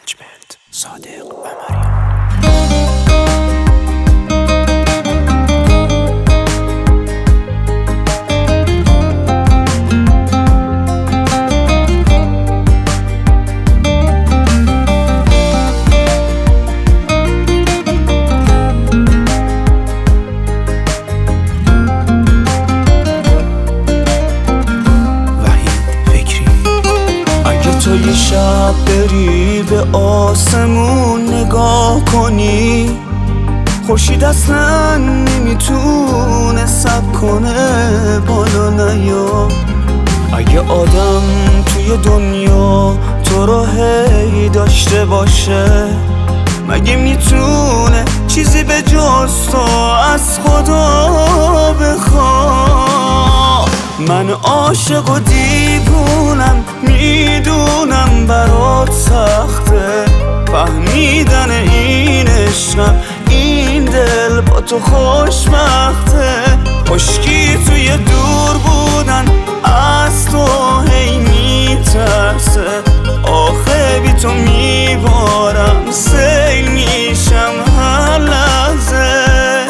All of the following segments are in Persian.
منیجمنت صادق و مریم. تو یه شب بری به آسمون نگاه کنی، خورشید اصلا نمیتونه صبر کنه بالا نیا. اگه آدم توی دنیا تو رو هی داشته باشه، مگه میتونه چیزی به جز تو از خدا بخواد؟ من عاشق و دیوونم، میدونم برات سخته فهمیدن این عشقم، این دل با تو خوشبخته. خشکی توی دور بودن از تو هی میترسه، آخه بی تو میبارم سیل میشم هر لحظه.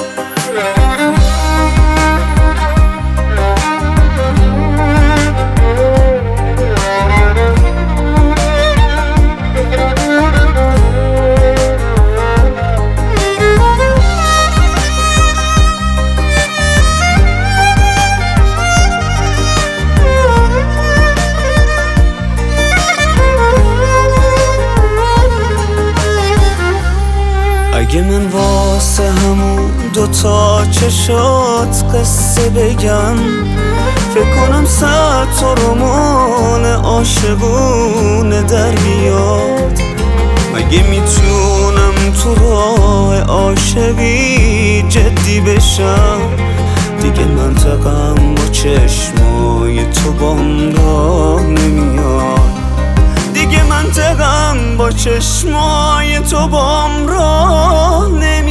اگه من واسه همون دوتا چشات قصه بگم، فکر کنم 100 تا رمان عاشقونه در بیاد. مگه میتونم تو راه عاشقی جدی بشم؟ دیگه منطقم با چشمای تو بام راه نمیاد، دیگه منطقم با چشمای تو بام راه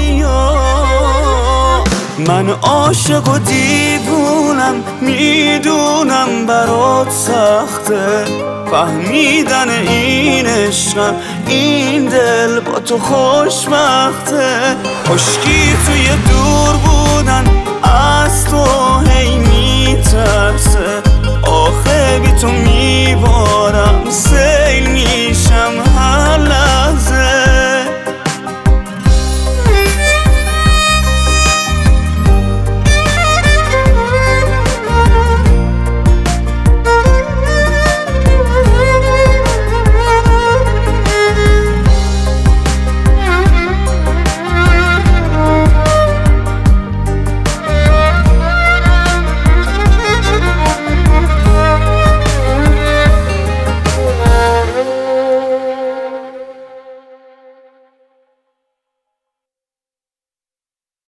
نمیاد. من عاشق و دیوونم، میدونم برات سخته فهمیدن این عشقم، این دل با تو خوشبخته. خشکی توی دور بودن از تو هی میترسه، آخه بی تو میبارم سیل میشم